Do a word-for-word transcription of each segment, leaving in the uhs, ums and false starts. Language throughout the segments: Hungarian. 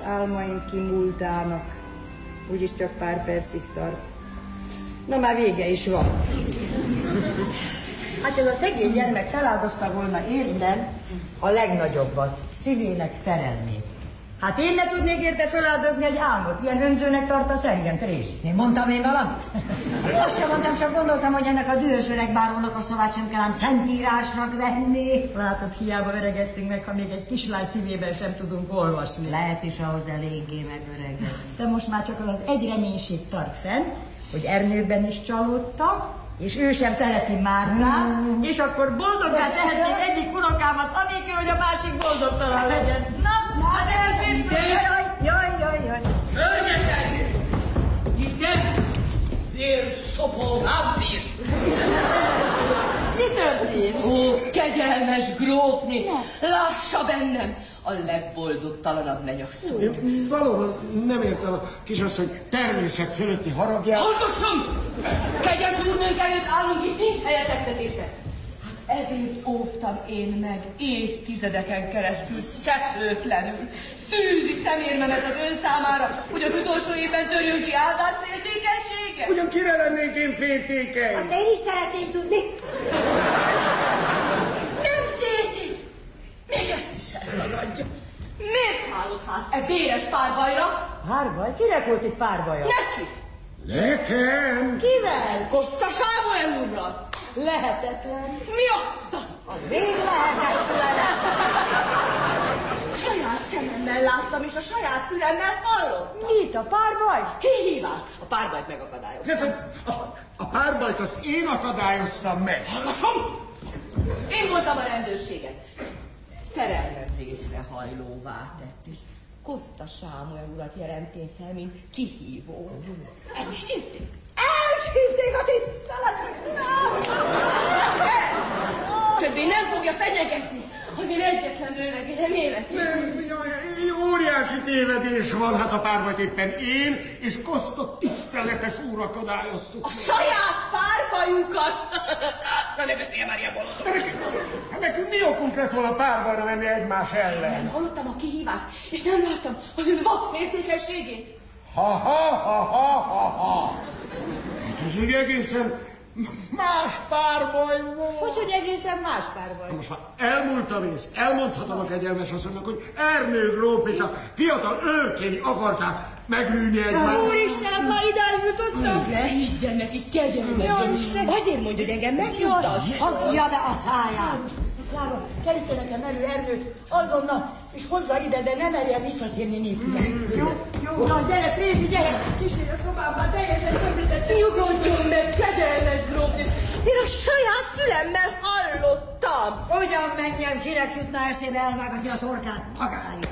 álmaim kimúltának. Úgyis csak pár percig tart. Na már vége is van. Hát ez a szegény gyermek feláldozta volna értem a legnagyobbat, szívének szerelmét. Hát én ne tudnék érte feláldozni egy álmot, ilyen önzőnek tartasz engem, Trés. Én mondtam én valamit? Azt sem mondtam, csak gondoltam, hogy ennek a dühös öreg bárónak a szavát sem kell ám szentírásnak venni. Látod, hiába öregettünk meg, ha még egy kislány szívében sem tudunk olvasni. Lehet is ahhoz eléggé megöregedni. De most már csak az az egy reménység tart fenn, hogy Ernőben is csalódtam, és ő sem szereti Mártát, mm. és akkor boldoggá tehetném egyik unokámat, anélkül, hogy a másik boldogtalan legyen. Na, na, hát elférsz, jaj, jaj, jaj, jaj. Hölgyek! Ide! Vér szopó vámpír! Mi történt? Ó, kegyelmes grófné, lássa bennem a legboldogtalanabb mennyasszony. Valóban nem értem a kisasszony természet fölötti haragját. Hallgasson! Kegyes úrnők előtt állunk, itt nincs helyetektetésre. Hát ezért óvtam én meg évtizedeken keresztül szeplőtlenül szűzi szemérmemet az ön számára, hogy az utolsó évben törjön ki áldás féltékenysége. Ugyan kire lennék én féltékeny? Hát én is szeretném tudni. Nem félti! Még ezt is elragadja. Miért szállott hát e béres párbajra? Párbaj? Kinek volt itt párbaja? Neki! Nekem? Kivel? Koszta Sámuel úrral! Lehetetlen. Miatta? Az még lehetetlen. Saját szememmel láttam, és a saját fülemmel hallottam. Mit, a párbaj? Kihívás! A párbajt megakadályoztam. De, a, a párbajt azt én akadályoztam meg. Hallgatom! Én voltam a rendőrségen. Szerelmem részrehajlóvá tett, és Koszta Sámuel urat jelentén fel, mint kihívó. El is hívték. Elhívték a tisztelet! Többé nem fogja fenyegetni az én egyetlen őlegélyem életét. Nem, jaj, óriási tévedés van, hát a párbajt éppen én és Koszta tiszteletes úr akadályoztuk. A saját párbajukat! Na ne beszélj már ilyen bolondok! Hát nekünk mi okunk lett volna párbajra menni egymás ellen? Nem hallottam a kihívást, és nem láttam az ön vad féltékenységét. Ha, ha, ha, ha, ha, ha. Ez egy egészen más párbaj volt. Hogy, hogy egészen más párbaj? Most már elmúlt a vész, elmondhatom a kegyelmes asszonynak, hogy Ernő gróf és a fiatal őkény akarták meglűni egymást. Úristen, hát már idáig jutottam. Ne higgyen neki, kegyelmes. Azért mondja, hogy engem megnyugtass. Hagyja be a száját. Klára, kerítse nekem elő Ernőt azonnal, és hozza ide, de ne merjen visszatérni nélkül. Jó, jó. Na, gyere, Frézi, gyere! Kísérj a szobámban, teljesen többített. Nyugodjon meg, kegyelmes grófné. Én a saját fülemmel hallottam. Hogyan menjen, kinek jutna eszébe elvágatni a torkát magáig?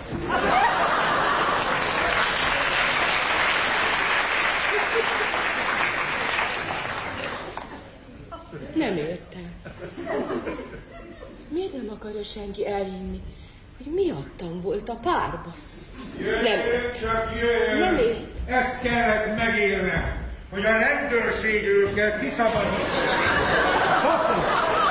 Nem értem. Miért nem akarja senki elhinni, hogy miattam volt a párba? Jöjjön, csak jöjjön! Nem értem. Ezt kellett megélnem, hogy a rendőrség őket kiszabadítja. Kapott!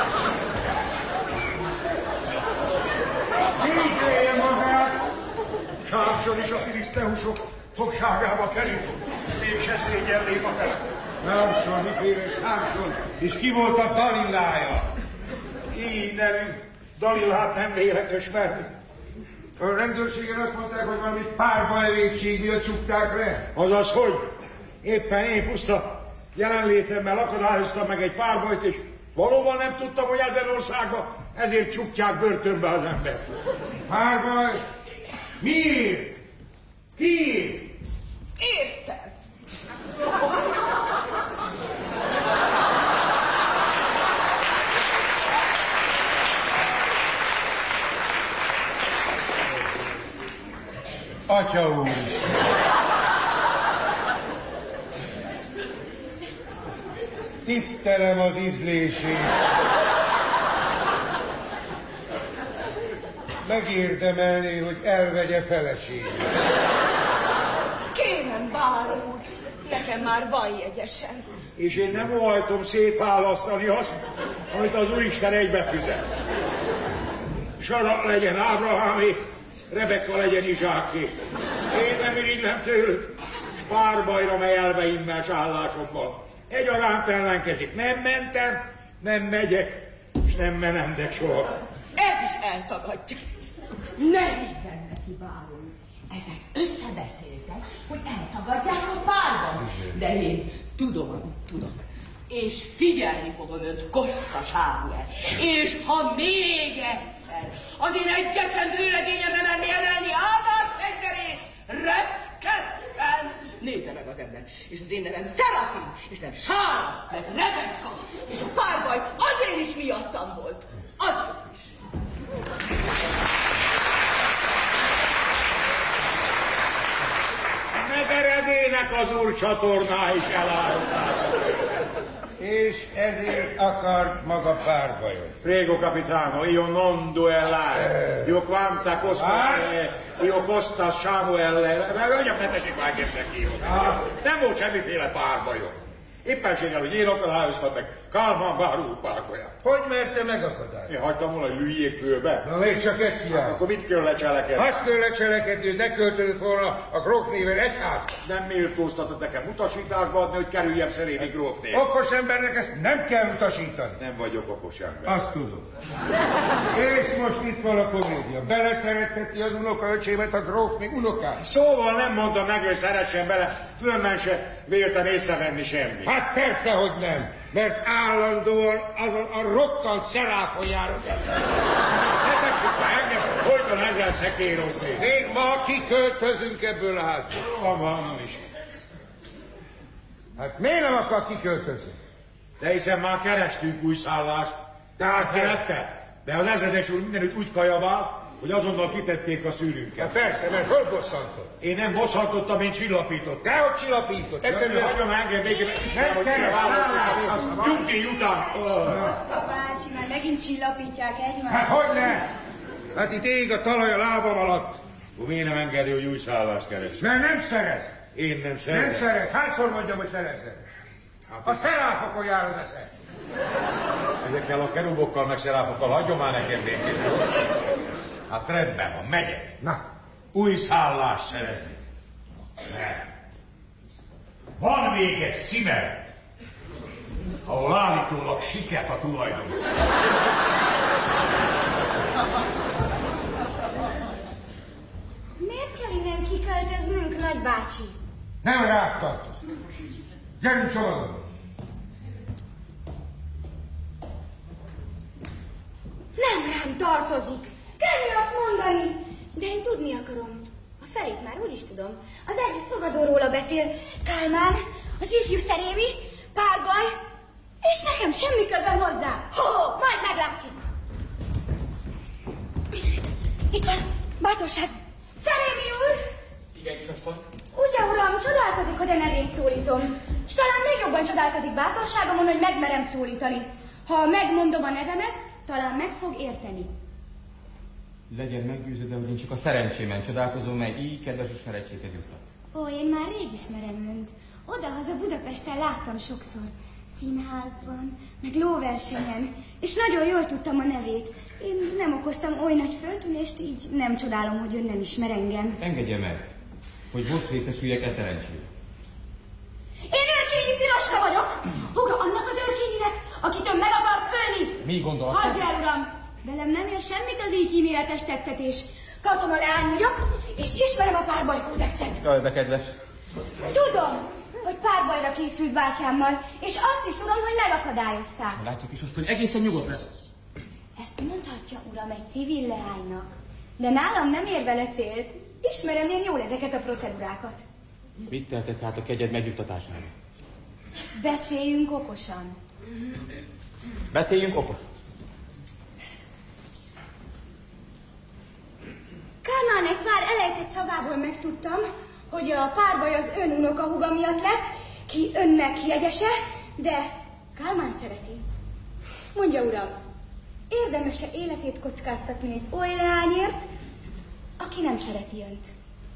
Székelje magát! Sámson is a filiszteusok fogságába került. Mégse szégyellé magát. Sámson, miféle Sámson? És ki volt a Dalilája? Így nevű Dalilát nem vélek ismerni. A rendőrségen azt mondták, hogy valami párbajvétség miatt csukták le. Azaz, hogy éppen én puszta jelenlétemmel akadályoztam meg egy párbajt, és valóban nem tudtam, hogy ezen országban ezért csukják börtönbe az embert. Párbaj? Miért? Kiért? Értem. Atya úr! Tisztelem az ízlését. Megérdemelné, hogy elvegye feleségét. Kérem, báró úr, nekem már van jegyesen. És én nem óhajtom szétválasztani azt, amit az Úristen egybefizet. Sara legyen Ábrahámé, Rebekka legyen Izsáké. Én nem irigylem tőlük, s párbajra mely elveimmel s állásommal. Egyaránt ellenkezik. Nem mentem, nem megyek, és nem menemdek soha. Ez is eltagadja. Ne higgyen neki, bárom. Ezek összebeszéltek, hogy eltagadják a párbajt. De én tudom, amit tudok. És figyelni fogom önt, Koszta Sámuel. És ha még egyszer az én egyetlen vőlegényemre menni emelni állásfegyverét, reszketten nézze meg az ember. És az én nevem Szerafin, és nem Sára, meg Rebekka. És a párbaj azért is miattam volt. Azért is. Megeredének az úr csatorná is elárasztálta. És ezért akart maga párbajot. Prego capitano, io non duellare. Io quanta costa, io costa Samuel, mondjam, ne tessék már képzek kihozni. Nem volt semmiféle párbajom. Éppenséggel, hogy én akadályoztam meg Kálmán bár úr párbaját. Hogy merte megakadályozni? Én hagytam volna, hogy lüljék főbe. Na még csak ez hiány. Akkor mit kell lecselekedni? Azt kell lecselekedni, hogy ne költözött volna a grófnével egyházba. Nem méltóztatott nekem utasításba adni, hogy kerüljem szeréni grófnél. Okos embernek ezt nem kell utasítani. Nem vagyok okos ember. Azt tudom. És most itt van a komédia. Beleszeretteti az unokaöcsémet a gróf még unokát. Szóval nem mondom meg, hogy szeressen bele, különben se véltem észrevenni semmi. Hát persze, hogy nem. Mert állandóan azon a rokkant szeráfon járok el. Ne tessük már engem, hogyan ezzel szekérozni. Még ma kiköltözünk ebből a házból. Van, van is. Hát miért nem akar kiköltözni? De hiszen már kerestünk új szállást. Tehát kerette. De az ezredes úr mindenütt úgy kajabált, hogy azonnal kitették a szűrünket. Hát persze, mert fölbosszantott. Én nem bosszantottam, én csillapítottam. Dehogy csillapított. Egyszerűen hagyom engem végén, Istenem, hogy szívállalkozik. Nyugdíj után. Koszta bácsi, már megint csillapítják egymást. Hát hogyne? Hát itt ég a talaj a lábam alatt. Miért nem engedi, hogy új szállást keres? Mert nem szerez. Én nem szerzem. Nem szerez. Hányszor mondjam, hogy szerezzen? A szeráfokon jár az esze. Ezekkel a kerubokkal meg szeráfokkal hagyom már nekem végén. Hát rendben van, megyek. Na. Új szállást szerezni. Nem. Van még egy címer, ahol állítólag siket a tulajdon. Miért kell innen kiköltöznünk, nagybácsi? Nem rád tartozik. Gyerünk csomagon. Nem rám tartozik. Könnyű azt mondani. De én tudni akarom. A felét már úgy is tudom. Az egész fogadóról beszél. Kálmán, az ifjú szerémi, párbaj, és nekem semmi közöm hozzá. Ho, majd meglátjuk. Itt van, bátorság. Szerémi úr! Igen, kisasszony. Ugye, uram, csodálkozik, hogy a nevén szólítom. És talán még jobban csodálkozik bátorságomon, hogy megmerem szólítani. Ha megmondom a nevemet, talán meg fog érteni. Legyen meggyőződve, hogy én csak a szerencsémen csodálkozom, mely így kedves ismeretséghez jutnak. Ó, én már rég ismerem önt. Odahaza Budapesten láttam sokszor. Színházban, meg lóversenyen. És nagyon jól tudtam a nevét. Én nem okoztam oly nagy föltűnést, így nem csodálom, hogy ön nem ismer engem. Engedje meg, hogy most részesüljek e szerencsére. Én Őrkényi Piroska vagyok! Húga annak az őrkényinek, akit ön meg akar ölni! Mi gondolat? Hagyj el, uram! Velem nem ér semmit az így kíméletes tettetés. Katona leány vagyok, és ismerem a párbajkódexet. Jaj, de kedves. Tudom, hogy párbajra készült bátyámmal, és azt is tudom, hogy megakadályozták. Látjuk is azt, hogy egészen nyugodt lesz. Ezt mondhatja, uram, egy civil leánynak. De nálam nem ér vele célt. Ismerem én jól ezeket a procedúrákat. Mit tehetek hát a kegyed megjuttatására? Beszéljünk okosan. Beszéljünk okosan. Kálmán egy pár elejtett szavából megtudtam, hogy a párbaj az ön unokahúga miatt lesz, ki önnek jegyese, de Kálmán szereti. Mondja, uram, érdemes-e életét kockáztatni egy oly leányért, aki nem szereti önt?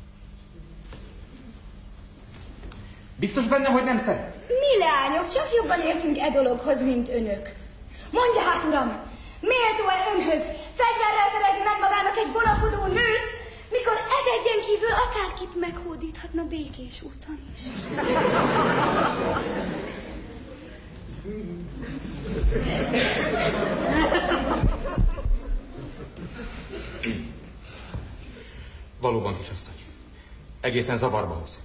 Biztos benne, hogy nem szeret? Mi leányok csak jobban értünk e dologhoz, mint önök. Mondja hát, uram, méltó-e önhöz fegyverrel szerezni meg magának egy vonakodó nőt, mikor ez Esedjen kívül akárkit meghódíthatna békés úton is. Valóban, kisasszony. Egészen zavarba hoz.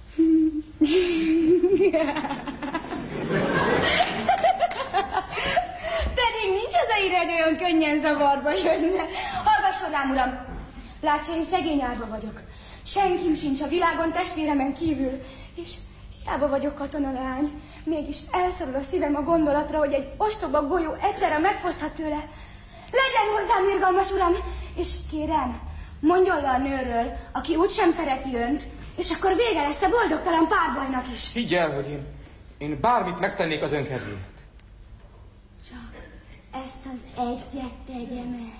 Pedig nincs az a ide, hogy olyan könnyen zavarba jönne. Hallgasson rám, uram! Látja, én szegény árva vagyok. Senkim sincs a világon testvéremen kívül. És hiába vagyok katonaleány, mégis elszorul a szívem a gondolatra, hogy egy ostoba golyó egyszerre megfoszthat tőle. Legyen hozzám irgalmas, uram! És kérem, mondjon le a nőről, aki úgysem szereti önt, és akkor vége lesz a boldogtalan párbajnak is. Higgy el, hogy én, én bármit megtennék az ön kedvéért. Csak ezt az egyet tegye meg.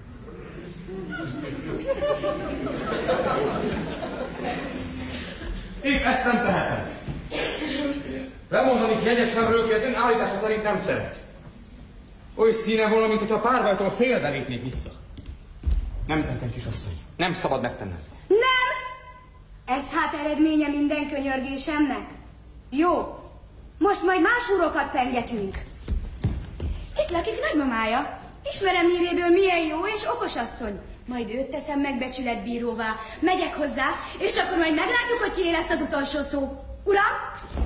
Épp ezt nem tehetem. Lemondanék jegyesemről, ki az ön állítása szerint nem szeret. Oly színe volna, mint hogyha a párbajtól félbe lépnék vissza. Nem tehetem, kisasszony. Nem szabad megtennem. Nem! Ez hát eredménye minden könyörgésemnek. Jó, most majd más urokat pengetünk. Itt lakik nagymamája. Ismerem híréből, milyen jó és okos asszony. Majd őt teszem megbecsületbíróvá. Megyek hozzá, és akkor majd meglátjuk, hogy kié lesz az utolsó szó. Uram!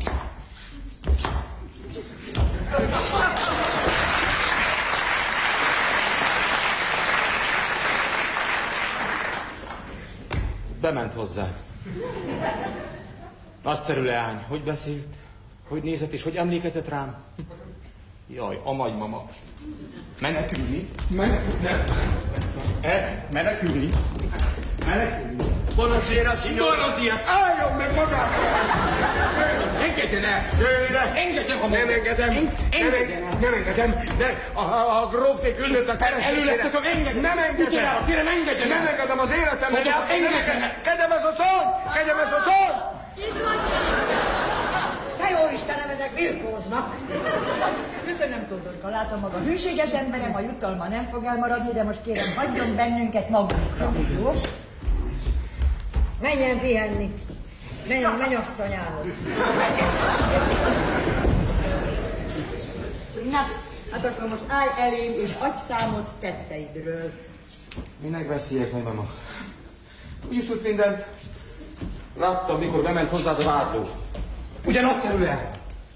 Bement hozzá. Nagyszerű leány. Hogy beszélt? Hogy nézett és hogy emlékezett rám? Jaj, a nagymama. Menekülni? Menekülni? Ez? Menekülni? Menekülni? Buonasera, signor. Buenos días. Álljon meg magát! Engedjen el! Jöjjön ide! Engedjen, ha Nem engedem! Engedjen el! Nem engedem! De a, a, a grófé küldött a keresésére! Elő leszek, hogy engedjen! Nem engedem! Kérem, engedjen el! Nem engedem az életemben! Mondja, engedjen el! Kedem ez a ton! Kedem ez a ton! Te jó Istenem, ezek birkóznak. Köszönöm, Tódorka, látom maga hűséges emberem, a jutalma nem fog elmaradni, de most kérem, hagyjon bennünket magunkra, jó? Menjen pihenni. Menj a mennyasszonyához. Na, hát akkor most állj elém, és adj számot tetteidről. Minek veszélyek, nagymama? Úgyis tudsz mindent. Láttam, mikor bement hozzád a vádló. Ugyan ott terül el.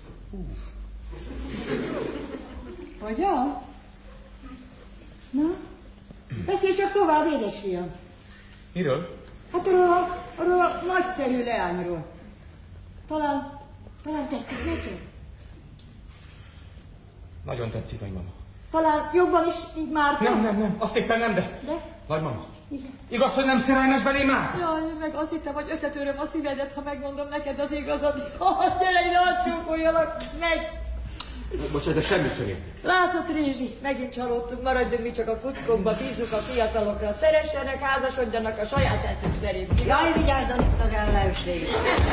Hogyan? Na, beszélj csak tovább, édesfiam. Miről? Hát arról a, arról a nagyszerű leányról. Talán, talán tetszik neked? Nagyon tetszik, nagymama. Talán jobban is, mint Márta? Nem, nem, nem, azt éppen nem, de... De? Nagymama, Igen. igaz, hogy nem szerelmes belém Márta? Jaj, meg azt hittem, hogy összetöröm a szívedet, ha megmondom neked az igazat. Oh, gyere ide, hadd csókoljalak meg! Bocsánat, de semmit sem értek. Látod, Rézsi, megint csalódtunk, maradjunk mi csak a kuckókba, bízzuk a fiatalokra, szeressenek, házasodjanak a saját eszük szerint. Jaj, vigyázzon itt az ellenség.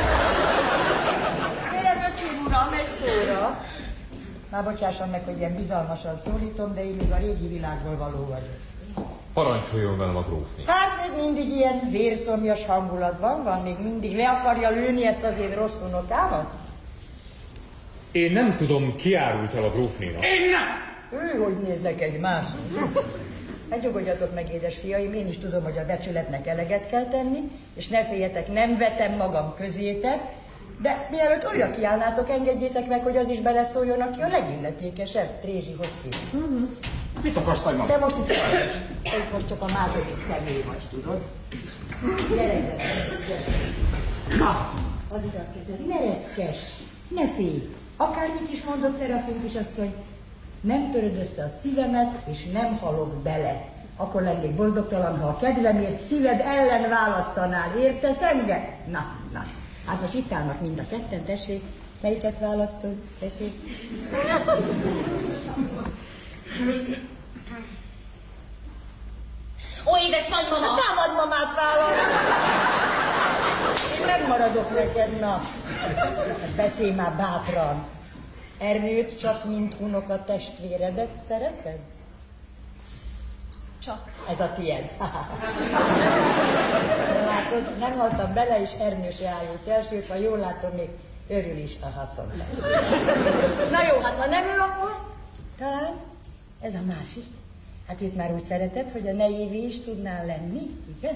Kérem, öcsém uram, egy szóra. Már bocsásson meg, hogy ilyen bizalmasan szólítom, de én még a régi világból való vagyok. Parancsoljon velem a grófné. Hát még mindig ilyen vérszomjas hangulatban van, még mindig le akarja lőni ezt az én rossz unokámat? Én nem tudom, ki árult el a grófnénak. Én nem! Ő hogy néznek egymásra? Hát nyugodjatok meg, édes fiaim, én is tudom, hogy a becsületnek eleget kell tenni, és ne féljetek, nem vetem magam közétek, de mielőtt újra kiállnátok, engedjétek meg, hogy az is beleszóljon, aki a legilletékesebb, Trézsihoz kérem. Mm-hmm. Mit akarsz, nagymama? De most itt hallgass, hogy most csak a második személy vagy, tudod? Gyere, gyere, gyere. Na, add ide a kezed, ne reszkess, ne félj. Akármit is mondott Szerafin kisasszony, nem töröd össze a szívemet, és nem halok bele. Akkor lennék boldogtalan, ha a kedvemért szíved ellen választanál. Értesz engem? Na, na. Hát most itt állnak mind a ketten, tessék. Melyiket választod? Tessék. Ó, édes nagymama! A nagymamát választ! Én megmaradok neked, na. Beszélj már bátran. Ernőt csak mint unoka testvéredet szereted? Csak. Ez a tiéd. Látod, nem haltam bele, és Ernő se állult el, sőt, ha jól látom, még örül is a haszonnak. Na jó, hát ha nem ő, akkor talán ez a másik. Hát őt már úgy szereted, hogy a Neivi is tudnál lenni, igen?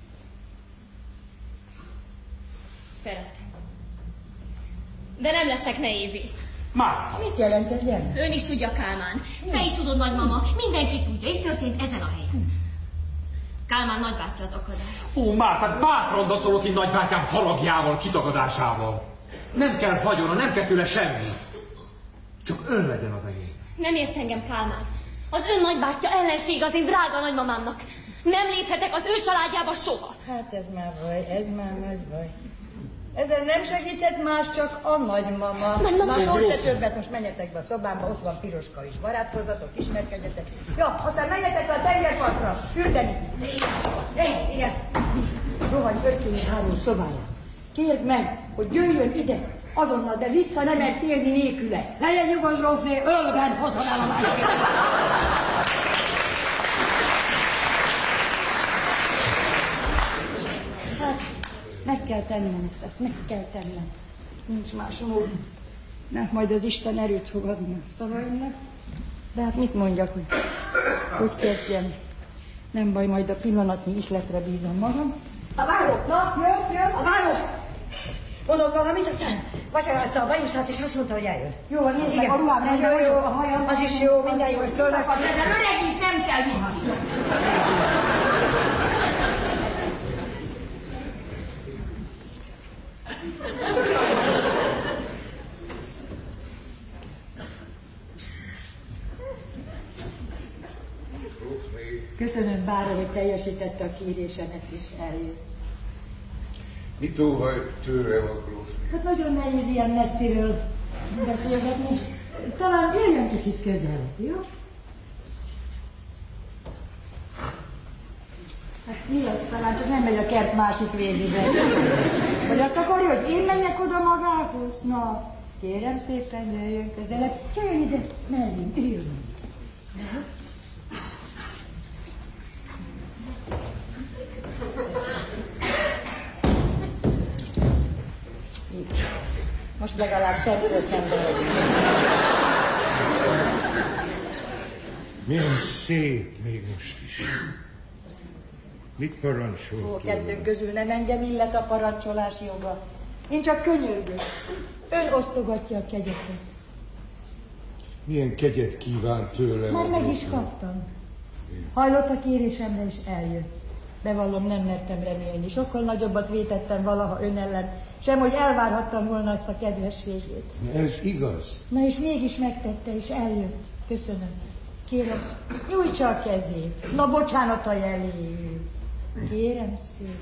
Szeretem. De nem leszek Neivi. Már. Mit jelent ez, Jenny? Ön is tudja, Kálmán. Te is tudod, nagymama. Mindenki tudja. Itt történt ezen a helyen. Kálmán nagybátyja az akadály. Ó, Márta, bátran dacsolok én nagybátyám haragjával, kitagadásával. Nem kell vagyona, nem kell tőle semmi. Csak ön legyen az enyém. Nem ért engem, Kálmán. Az ön nagybátyja ellenség az én drága nagymamámnak. Nem léphetek az ő családjába soha. Hát ez már baj, ez már nagy baj. Ezen nem segített más, csak a nagymama. Nagymama. Na, szólj se többet, most menjetek be a szobámba, ott van Piroska is, barátkozzatok, ismerkedjetek. Ja, aztán menjetek le a tengerpartra, fürdeni. Igen, igen. Rohanj ötkönyv három szobája. Kérd meg, hogy jöjjön ide, azonnal, de vissza nem mert térni nélküle. Legyen nyugodt, grófné, ölben hozom el a másikat. Hát, meg kell tennem ezt, ezt meg kell tennem. Nincs más mód. Na, majd az Isten erőt fog adni a szavaimnak. De hát mit mondjak, hogy hogy kezdjem? Nem baj, majd a pillanatnyi ihletre bízom magam. A váró, na, jön, jön, a váró. Mondott valamit, aztán vacsorázta a bajuszát, és azt mondta, hogy eljön. Jó, nézd meg, Igen. a ruhám nem jó, jó, jó, a hajam. az is jó, minden jó, ez föl lesz. De öregít nem kell vinni. Köszönöm, Bára, hogy teljesítette a kérésemet, és eljött. Mit óhajt tőlem a grófné? Hát nagyon nehéz ilyen messziről beszélgetni. Talán jöjjön kicsit közel, jó? Hát mi az? Talán csak nem megy a kert másik végébe. Vagy azt akarja, hogy én menjek oda magához? Na, kérem szépen, jöjjön közelebb. Jöjjön ide, mellém, üljön. Most legalább szemtől szemben vagyunk. Milyen szép még most is. Mit parancsolt? Ó, kettőnk közül nem engem illet a parancsolás joga. Én csak könyörgök. Ön osztogatja a kegyeket. Milyen kegyet kíván tőlem? Már meg is kaptam. Hajlott a kérésemre és eljött. Bevallom, nem mertem remélni. Sokkal nagyobbat vétettem valaha ön ellen, sem hogy elvárhattam volna azt a kedvességét. Ez igaz. Na és mégis megtette, és eljött. Köszönöm. Kérem, nyújtsa a kezét. Na, bocsánat a jeléül. Kérem szépen.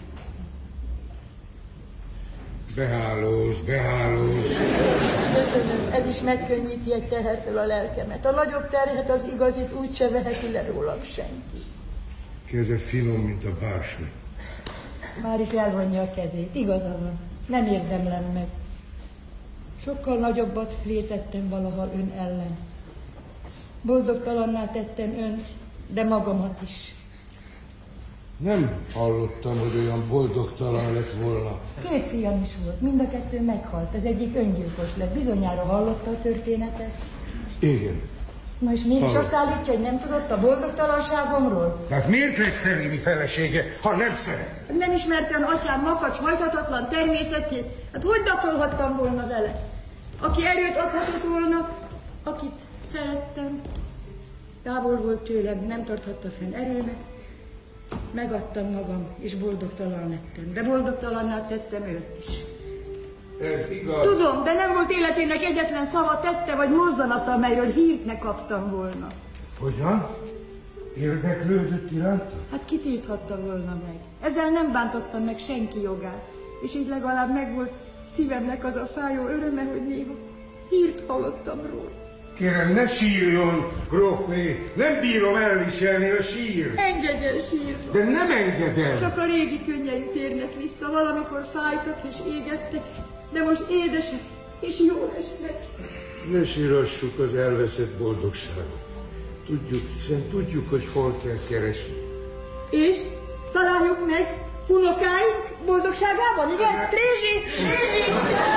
Behálóz, behálóz. Köszönöm, ez is megkönnyíti egy tehertől a lelkemet. A nagyobb terhet, az igazit úgy se veheti le rólam senki. Keze finom, mint a bársony. Már is elvonja a kezét, igaza van. Nem érdemlem meg. Sokkal nagyobbat vétettem valaha ön ellen. Boldogtalanná tettem önt, de magamat is. Nem hallottam, hogy olyan boldogtalan lett volna. Két fiam is volt, mind a kettő meghalt. Az egyik öngyilkos lett. Bizonyára hallotta a történetet. Igen. Na és mégis Hallott. azt állítja, hogy nem tudott a boldogtalanságomról? Hát miért lett Szerémi felesége, ha nem szeret? Nem ismertem atyám makacs, hajthatatlan természetét. Hát hogy datolhattam volna vele? Aki erőt adhatott volna, akit szerettem, távol volt tőlem, nem tarthatta fenn erőmet. Megadtam magam, és boldogtalan lettem. De boldogtalanná tettem őt is. Ez igaz. Tudom, de nem volt életének egyetlen szava, tette vagy mozzanata, amelyről hírt ne kaptam volna. Hogyan? Érdeklődött iránta? Hát kitilthatta volna meg. Ezzel nem bántottam meg senki jogát. És így legalább megvolt szívemnek az a fájó öröme, hogy néha hírt hallottam róla. Kérem, ne sírjon, grófné, nem bírom elviselni a sír. Engedjen sírni. De nem engedem. Csak a régi könnyeim térnek vissza, valamikor fájtak és égettek, de most édesek és jól esnek. Ne sírassuk az elveszett boldogságot. Tudjuk, hiszen tudjuk, hogy hol kell keresni. És találjuk meg unokáink boldogságában, igen? Trézsi! Trézsi!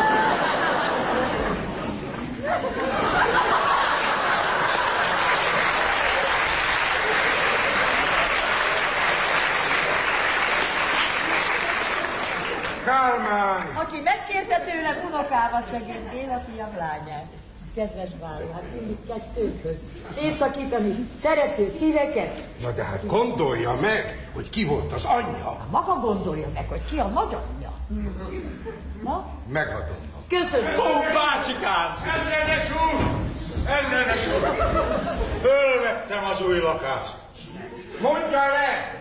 Kálmán! Aki megkérte tőlem unokámat, szegény Béla fiam lányát. Kedves Báló, hát mindig kettőkhöz. Szétszakítani szerető szíveket. Na de hát gondolja meg, hogy ki volt az anyja. Hát maga gondolja meg, hogy ki a nagyanyja. Na? Megadom. Köszönöm. Ó, bácsikám! Ezredes úr! Ezredes úr! Fölvettem az új lakást. Mondja le!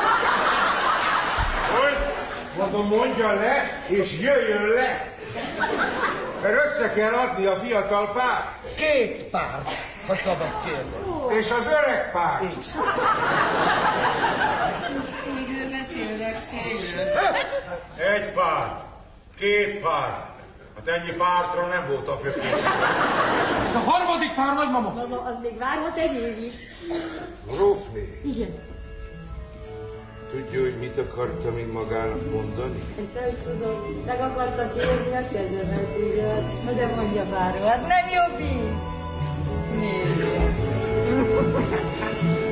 Hogy? Mondom, mondja le, és jöjjön le! Mert össze kell adni a fiatal pár. Két pár, ha szabad kérni. És az öreg pár. Miről beszélnek, ségről? Egy pár, két pár. Hát ennyi pártra nem volt a főkészítő. És a harmadik pár, nagymama? Mama, az még várhat egy évig. Grófné, Igen. tudja, hogy mit akartam én magának mondani? Persze, hogy tudom, meg akartak érni a kezemet, igen. Na de mondja Báró, hát nem jobb így? Nézd.